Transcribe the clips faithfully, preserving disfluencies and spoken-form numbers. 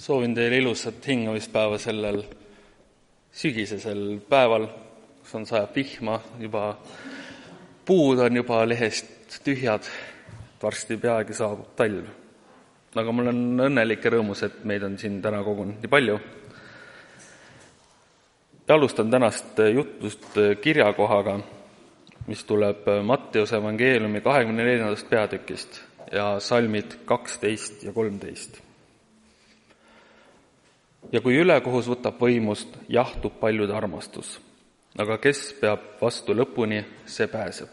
Soovin teile ilusat hingamispäeva sellel sügisesel päeval, kus on sajab vihma, juba puud on juba lehest tühjad, varsti peagi saabub talv. Aga mul on õnnelik ja rõõmus, et meid on siin täna kogunud nii palju. Ja alustan tänast jutlust kirjakohaga, mis tuleb Matteuse evangeeliumi kahekümne neljandast peatükist ja salmid kaksteist ja kolmteist. Ja kui ülekohus võtab võimust, jahtub paljude armastus, aga kes peab vastu lõpuni, see pääseb.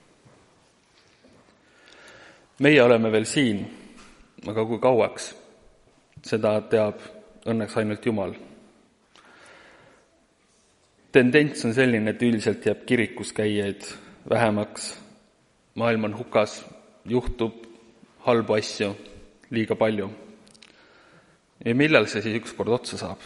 Meie oleme veel siin, aga kui kauaks, seda teab õnneks ainult Jumal. Tendents on selline, et üldiselt jääb kirikus käijaid vähemaks, maailm on hukas, juhtub halbu asju liiga palju. Ja millal see siis ükskord otsa saab?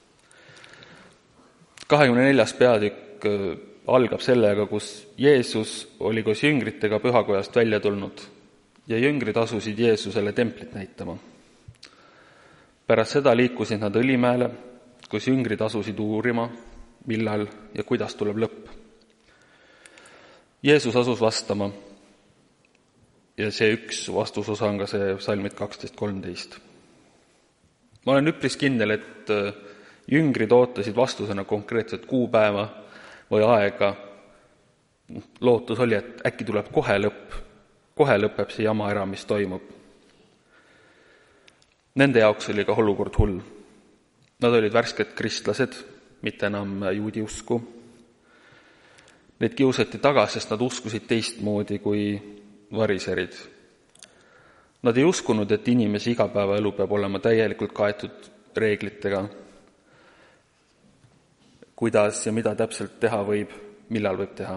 kahekümne neljas peatükk algab sellega, kus Jeesus oli koos jüngritega pühakojast välja tulnud ja jüngrid asusid Jeesusele templit näitama. Pärast seda liikusid nad Õlimäele, kus jüngrid asusid uurima, millal ja kuidas tuleb lõpp. Jeesus asus vastama ja see üks vastusosa on ka see salmid kaksteist kolmteist. Ma olen üpris kindel, et jüngrid ootasid vastusena konkreetset kuupäeva või aega. Lootus oli, et äkki tuleb kohe lõpp, kohe lõpeb see jama ära, mis toimub. Nende jaoks oli ka olukord hull. Nad olid värsked kristlased, mitte enam juudi usku. Neid kiusati taga, sest nad uskusid teistmoodi kui variserid. Nad ei uskunud, et inimese igapäevaelu peab olema täielikult kaetud reeglitega, kuidas ja mida täpselt teha võib, millal võib teha.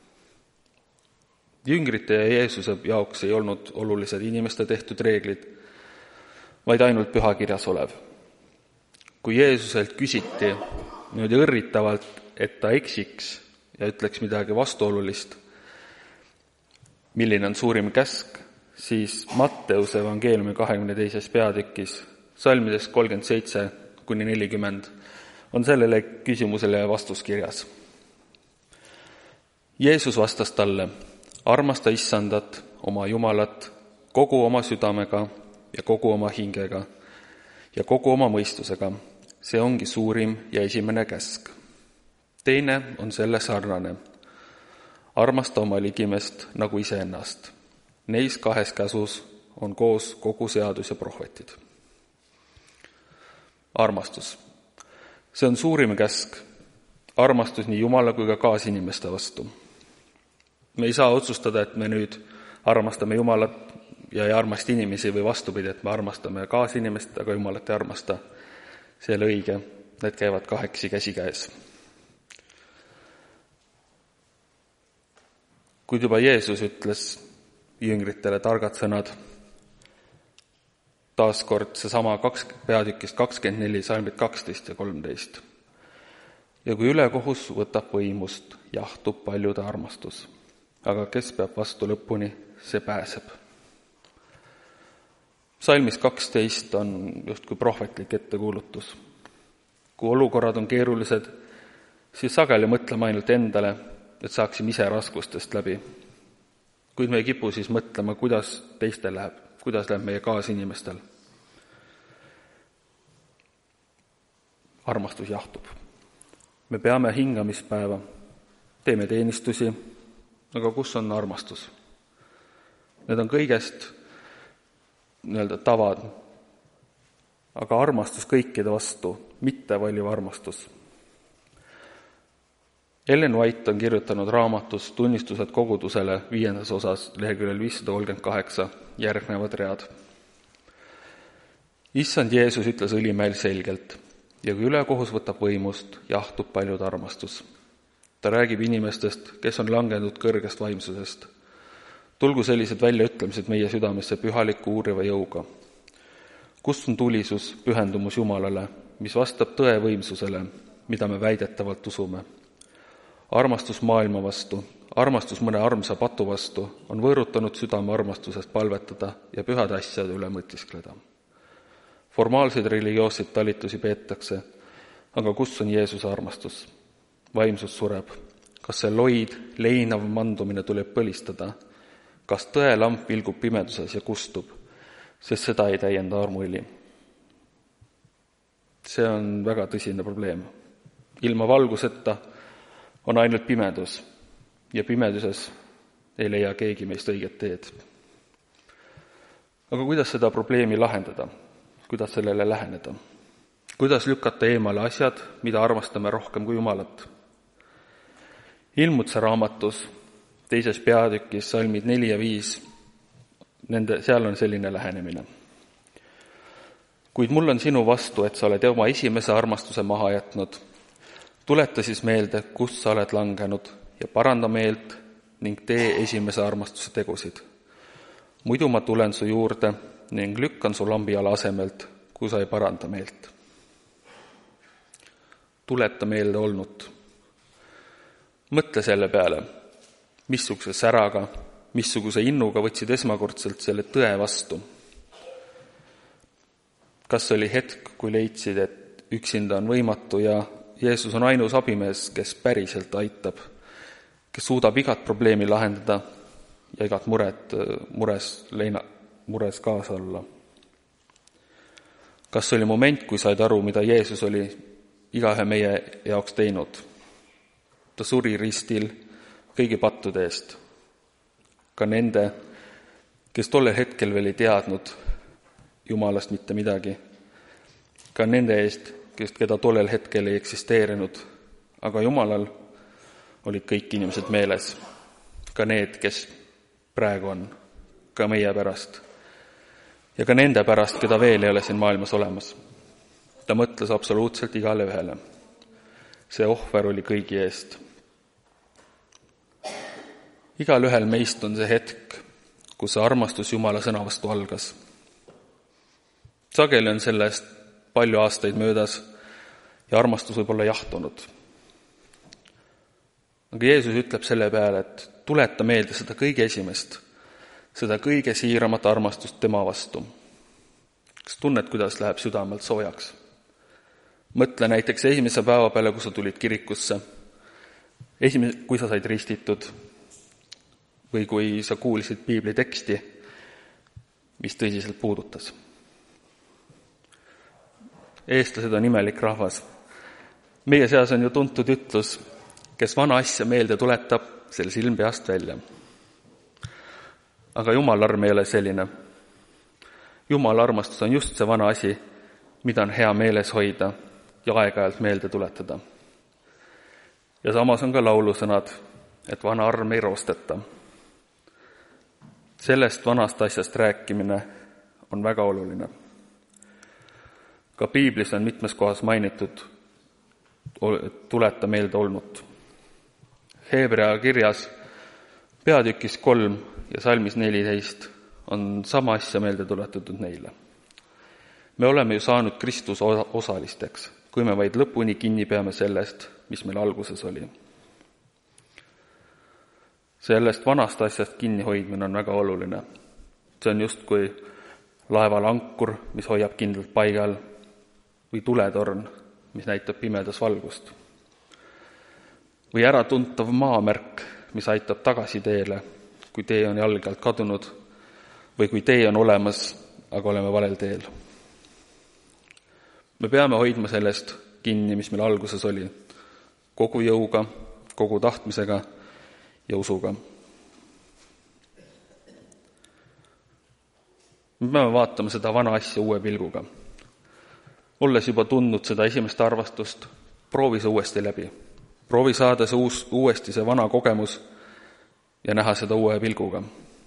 Jüngrite ja Jeesuse jaoks ei olnud olulised inimeste tehtud reeglid, vaid ainult pühakirjas olev. Kui Jeesuselt küsiti niimoodi õrritavalt, et ta eksiks ja ütleks midagi vastuolulist, milline on suurim käsk, siis Matteuse evangeeliumi kahekümne teises peatükis, salmides kolmkümmend seitse kuni nelikümmend, on sellele küsimusele vastus kirjas. Jeesus vastas talle, armasta Issandat, oma Jumalat, kogu oma südamega ja kogu oma hingega ja kogu oma mõistusega. See ongi suurim ja esimene käsk. Teine on selle sarnane. Armasta oma ligimest nagu iseennast. Neis kahes käsus on koos kogu seadus ja prohvetid. Armastus. See on suurim käsk. Armastus nii Jumala kui ka kaasinimeste vastu. Me ei saa otsustada, et me nüüd armastame Jumalat ja ei armasta inimesi või vastupidi, et me armastame kaasinimest, aga Jumalat ei armasta. See ei ole õige. Need käivad kaheksi käsikäes. Kuid juba Jeesus ütles jüngritele targad sõnad. Taaskord seesama kaks, peatükist kakskümmend neli, salmid kaksteist ja kolmteist. Ja kui ülekohus võtab võimust, jahtub paljude armastus. Aga kes peab vastu lõpuni, see pääseb. Salmis kaksteist on justkui prohvetlik ettekuulutus. Kui olukorrad on keerulised, siis sageli mõtleme ainult endale, et saaksime ise raskustest läbi. Kuid me ei kipu siis mõtlema, kuidas teistel läheb, kuidas läheb meie kaasinimestel. Armastus jahtub. Me peame hingamispäeva, teeme teenistusi, aga kus on armastus? Need on kõigest nii-öelda tavad, aga armastus kõikide vastu, mitte valiv armastus. Ellen White on kirjutanud raamatus Tunnistused kogudusele viiendas osas leheküljel viissada kolmkümmend kaheksa järgnevad read. Issand Jeesus ütles Õlimäel selgelt ja kui ülekohus võtab võimust, jahtub paljud armastus. Ta räägib inimestest, kes on langenud kõrgest vaimsusest. Tulgu sellised väljaütlemised meie südamesse pühaliku uuriva jõuga. Kus on tulisus, pühendumus Jumalale, mis vastab tõe võimsusele, mida me väidetavalt usume? Armastus maailma vastu, armastus mõne armsa patu vastu on võõrutanud südame armastusest palvetada ja pühade asjade üle mõtiskleda. formaalseid religioosseid talitusi peetakse, aga kus on Jeesuse armastus? Vaimsus sureb. Kas see loid, leinav mandumine tuleb põlistada? Kas tõe lamp vilgub pimeduses ja kustub, sest seda ei täienda armuili? See on väga tõsine probleem. Ilma valguseta on ainult pimedus ja pimeduses ei leia keegi meist õiget teed. Aga kuidas seda probleemi lahendada? Kuidas sellele läheneda? Kuidas lükata eemale asjad, mida armastame rohkem kui Jumalat? Ilmutse raamatus, teises peatükis, salmid neli ja viis, nende, seal on selline lähenemine. Kuid mul on sinu vastu, et sa oled oma esimese armastuse maha jätnud. Tuleta siis meelde, kus sa oled langenud ja paranda meelt ning tee esimese armastuse tegusid. Muidu ma tulen su juurde ning lükkan su lambiala asemelt, kui sa ei paranda meelt. Tuleta meelde olnut. Mõtle selle peale, missuguse säraga, missuguse innuga võtsid esmakordselt selle tõe vastu. Kas oli hetk, kui leidsid, et üksinda on võimatu ja Jeesus on ainus abimees, kes päriselt aitab, kes suudab igat probleemi lahendada ja igat muret, mures, leina, mures kaasa olla? Kas oli moment, kui said aru, mida Jeesus oli igaühe meie jaoks teinud? Ta suri ristil kõigi pattude eest, ka nende, kes tollel hetkel veel ei teadnud Jumalast mitte midagi, ka nende eest, kes, keda tollel hetkel ei eksisteerinud, aga Jumalal olid kõik inimesed meeles, ka need, kes praegu on, ka meie pärast ja ka nende pärast, keda veel ei ole siin maailmas olemas. Ta mõtles absoluutselt igale ühele. See ohver oli kõigi eest. Igal ühel meist on see hetk, kus see armastus Jumala sõna vastu algas. Sageli on sellest palju aastaid möödas ja armastus võib olla jahtunud. Aga Jeesus ütleb selle peale, et tuleta meelde seda kõige esimest, seda kõige siiramat armastust tema vastu. Kas tunned, kuidas läheb südamelt soojaks? Mõtle näiteks esimese päeva peale, kui sa tulid kirikusse, esimese, kui sa said ristitud või kui sa kuulsid piibli teksti, mis tõsiselt puudutas. Eestlased on imelik rahvas. Meie seas on ju tuntud ütlus, kes vana asja meelde tuletab, selle silm peast välja. Aga Jumala arm ei ole selline. Jumala armastus on just see vana asi, mida on hea meeles hoida ja aeg-ajalt meelde tuletada. Ja samas on ka laulusõnad, et vana arm ei roosteta. Sellest vanast asjast rääkimine on väga oluline. Ka piiblis on mitmes kohas mainitud tuleta meelde olnut. Heebrea kirjas peatükis kolm ja salmis neliteist on sama asja meelde tuletatud neile. Me oleme ju saanud Kristuse osalisteks, kui me vaid lõpuni kinni peame sellest, mis meil alguses oli. Sellest vanast asjast kinni hoidmine on väga oluline. See on just kui laeval ankur, mis hoiab kindlalt paigal, või tuletorn, mis näitab pimedas valgust. Või äratuntav maamärk, mis aitab tagasi teele, kui tee on jalge alt kadunud, või kui tee on olemas, aga oleme valel teel. Me peame hoidma sellest kinni, mis meil alguses oli, kogu jõuga, kogu tahtmisega ja usuga. Me peame vaatama seda vana asja uue pilguga. Olles juba tundnud seda esimest arvastust, proovi see uuesti läbi. Proovi saada see uus, uuesti see vana kogemus ja näha seda uue pilguga.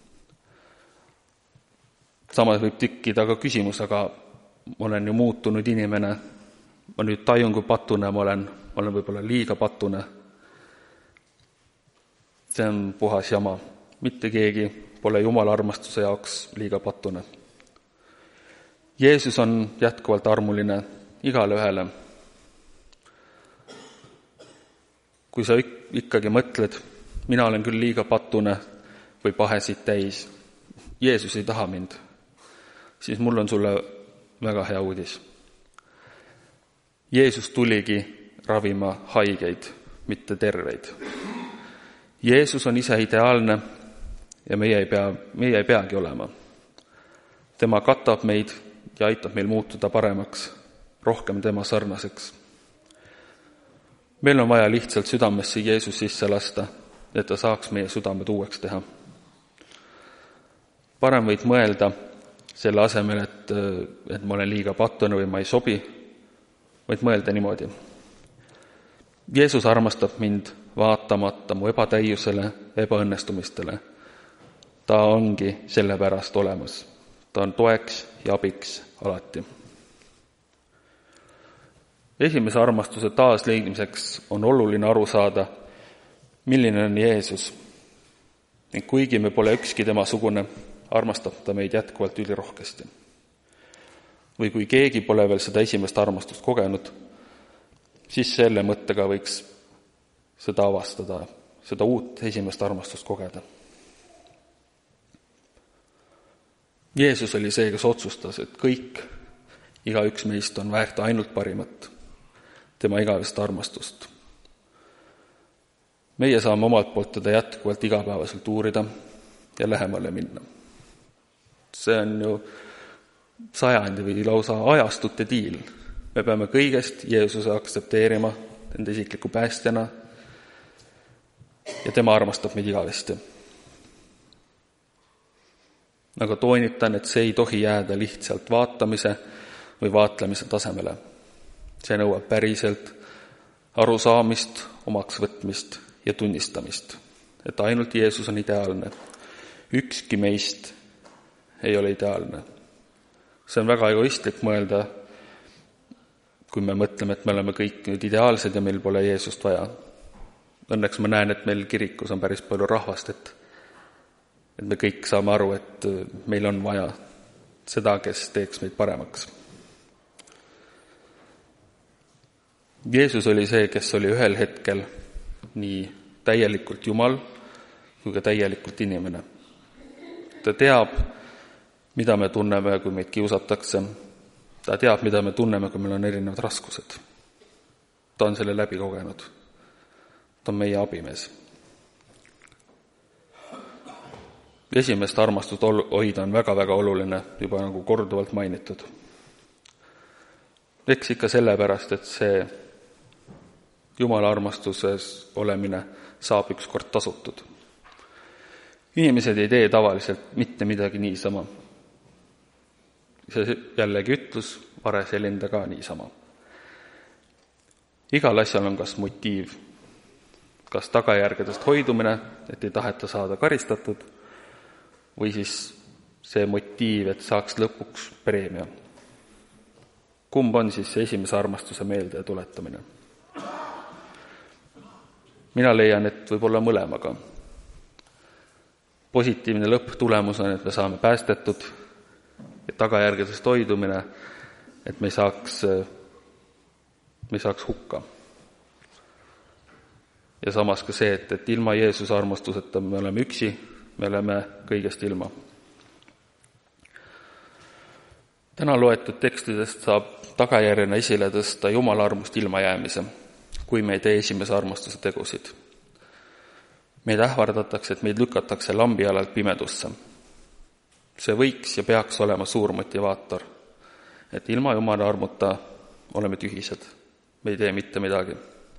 Samas võib tekkida ka küsimus, aga ma olen ju muutunud inimene, ma nüüd tajun, kui patune ma olen, ma olen võib-olla liiga patune. See on puhas jama. Mitte keegi pole Jumala armastuse jaoks liiga patune. Jeesus on jätkuvalt armuline igale ühele. Kui sa ikkagi mõtled, mina olen küll liiga patune või pahesid täis, Jeesus ei taha mind, siis mul on sulle väga hea uudis. Jeesus tuligi ravima haigeid, mitte terveid. Jeesus on ise ideaalne ja meie ei pea, meie ei peagi olema. Tema katab meid ja aitab meil muutuda paremaks, rohkem tema sarnaseks. Meil on vaja lihtsalt südamesse Jeesus sisse lasta, et ta saaks meie südamed uueks teha. Parem võid mõelda selle asemel, et, et ma olen liiga patune või ma ei sobi, võid mõelda niimoodi. Jeesus armastab mind vaatamata mu ebatäiusele, ebaõnnestumistele. Ta ongi sellepärast olemas. Ta on toeks ja abiks alati. Esimese armastuse taasleidmiseks on oluline aru saada, milline on Jeesus. Ning kuigi me pole ükski tema sugune, armastab ta meid jätkuvalt ülirohkesti. Või kui keegi pole veel seda esimest armastust kogenud, siis selle mõttega võiks seda avastada, seda uut esimest armastust kogeda. Jeesus oli see, kes otsustas, et kõik, igaüks meist on väärt ainult parimat, tema igavest armastust. Meie saame omalt poolt teda jätkuvalt igapäevaselt uurida ja lähemale minna. See on ju sajandi või lausa ajastute diil. Me peame kõigest Jeesuse aktsepteerima enda isikliku päästjana ja tema armastab meid igavesti. Aga toonitan, et see ei tohi jääda lihtsalt vaatamise või vaatlemise tasemele. See nõuab päriselt arusaamist, omaks võtmist ja tunnistamist, et ainult Jeesus on ideaalne. Ükski meist ei ole ideaalne. See on väga egoistlik mõelda, kui me mõtleme, et me oleme kõik nüüd ideaalsed ja meil pole Jeesust vaja. Õnneks ma näen, et meil kirikus on päris palju rahvast, et, et me kõik saame aru, et meil on vaja seda, kes teeks meid paremaks. Jeesus oli see, kes oli ühel hetkel nii täielikult Jumal kui ka täielikult inimene. Ta teab, mida me tunneme, kui meid kiusatakse. Ta teab, mida me tunneme, kui meil on erinevad raskused. Ta on selle läbi kogenud. Ta on meie abimees. Esimest armastust hoida on väga-väga oluline, juba nagu korduvalt mainitud. Eks ikka sellepärast, et see Jumala armastuses olemine saab ükskord tasutud. Inimesed ei tee tavaliselt mitte midagi niisama. See jällegi ütlus, vares ei lenda ka niisama. Igal asjal on kas motiiv, kas tagajärgedest hoidumine, et ei taheta saada karistatud, või siis see motiiv, et saaks lõpuks preemia. Kumb on siis esimese armastuse meelde tuletamine? Mina leian, et võib olla mõlemaga. Positiivne lõpptulemus on, et me saame päästetud ja tagajärgedest hoidumine, et me ei saaks, me ei saaks hukka. Ja samas ka see, et, et ilma Jeesuse armastuseta me oleme üksi, me oleme kõigest ilma. Täna loetud tekstidest saab tagajärjena esile tõsta Jumala armust ilmajäämise, kui me ei tee esimese armastuse tegusid. Meid ähvardatakse, et meid lükatakse lambi alalt pimedusse. See võiks ja peaks olema suur motivaator, et ilma Jumala armuta oleme tühised, me ei tee mitte midagi.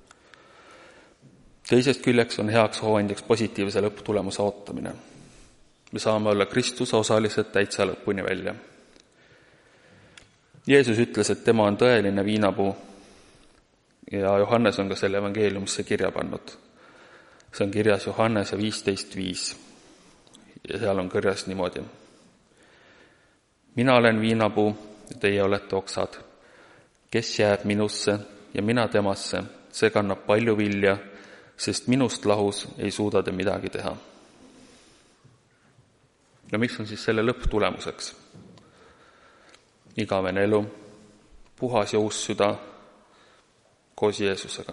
Teisest küljeks on heaks hooandjaks positiivse lõpptulemuse ootamine. Me saame olla Kristuse osalised täitsa lõpuni välja. Jeesus ütles, et tema on tõeline viinapuu ja Johannes on ka selle evangeeliumisse kirja pannud. See on kirjas Johannese viisteist viis ja seal on kirjas niimoodi. Mina olen viinapuu ja teie olete oksad. Kes jääb minusse ja mina temasse, see kannab palju vilja, sest minust lahus ei suuda te midagi teha. Ja mis on siis selle lõpptulemuseks? Igavene elu, puhas ja uus süda koos Jeesusega.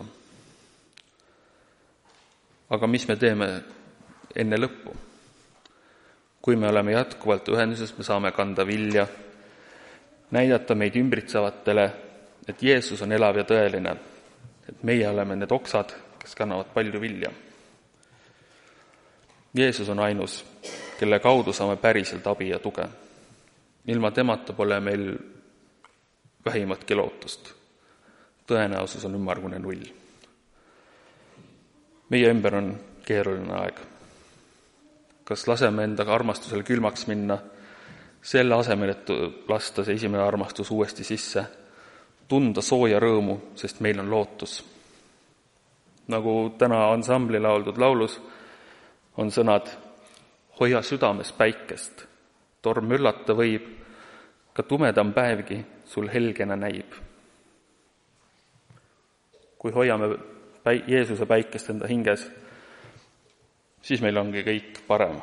Aga mis me teeme enne lõppu? Kui me oleme jätkuvalt ühenduses, me saame kanda vilja, näidata meid ümbritsevatele, et Jeesus on elav ja tõeline, et meie oleme need oksad, kes kannavad palju vilja. Jeesus on ainus, kelle kaudu saame päriselt abi ja tuge. Ilma temata pole meil vähimatki lootust. Tõenäosus on ümmargune null. Meie ümber on keeruline aeg. Kas laseme enda armastusele külmaks minna, selle asemel, et lasta see esimene armastus uuesti sisse, tunda sooja rõõmu, sest meil on lootus. Nagu täna ansambli lauldud laulus on sõnad: hoia südames päikest, torm üllata võib, ka tumedam päevgi sul helgena näib. Kui hoiame päi- Jeesuse päikest enda hinges, siis meil ongi kõik parem.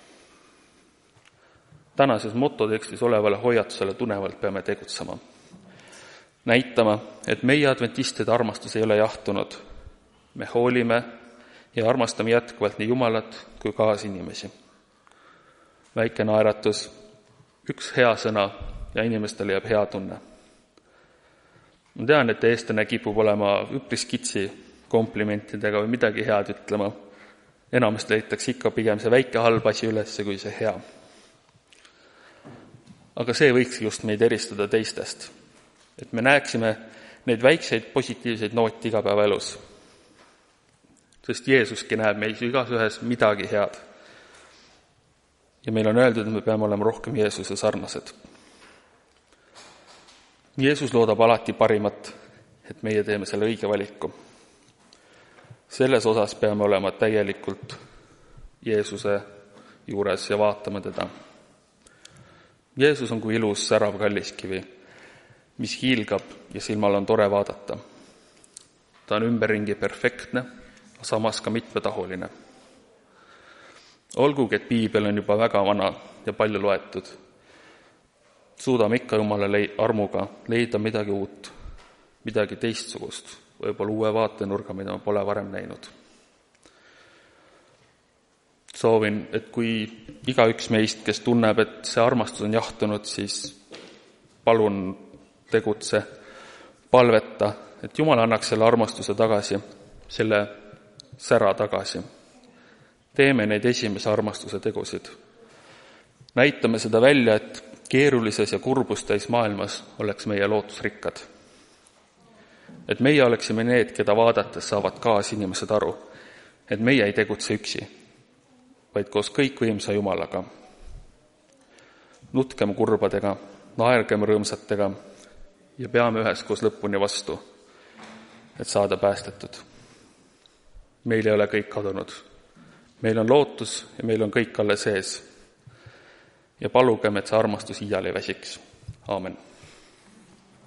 Tänases mototekstis olevale hoiatusele tunevalt peame tegutsema. Näitama, et meie adventistide armastus ei ole jahtunud. Me hoolime ja armastame jätkuvalt nii Jumalat kui kaasinimesi. Väike naeratus, üks hea sõna ja inimestele jääb hea tunne. Ma tean, et eestlane kipub olema üpris kitsi komplimentidega või midagi head ütlema. Enamast leitakse ikka pigem see väike halb asi üles kui see hea. Aga see võiks just meid eristada teistest, et me näeksime neid väikseid positiivseid noote igapäevaelus. Sest Jeesuski näeb meis igas ühes midagi head. Ja meil on öeldud, et me peame olema rohkem Jeesuse sarnased. Jeesus loodab alati parimat, et meie teeme selle õige valiku. Selles osas peame olema täielikult Jeesuse juures ja vaatama teda. Jeesus on kui ilus särav kalliskivi, mis hiilgab ja silmal on tore vaadata. Ta on ümberringi perfektne, samas ka mitmetahuline. Olgugi, et piibel on juba väga vana ja palju loetud, suudame ikka Jumala armuga leida midagi uut, midagi teistsugust, võib-olla uue vaatenurga, mida ma pole varem näinud. Soovin, et kui igaüks meist, kes tunneb, et see armastus on jahtunud, siis palun tegutse, palveta, et Jumal annaks selle armastuse tagasi, selle sära tagasi. Teeme neid esimese armastuse tegusid. Näitame seda välja, et keerulises ja kurbustais maailmas oleks meie lootusrikkad. Et meie oleksime need, keda vaadates saavad kaasinimesed aru, et meie ei tegutse üksi, vaid koos kõikvõimsa Jumalaga. Nutkem kurbadega, naergem rõõmsatega ja peame üheskoos lõpuni vastu, et saada päästetud. Meil ei ole kõik kadunud. Meil on lootus ja meil on kõik alles ees. Ja palugem, et see armastus iial ei väsiks. Aamen.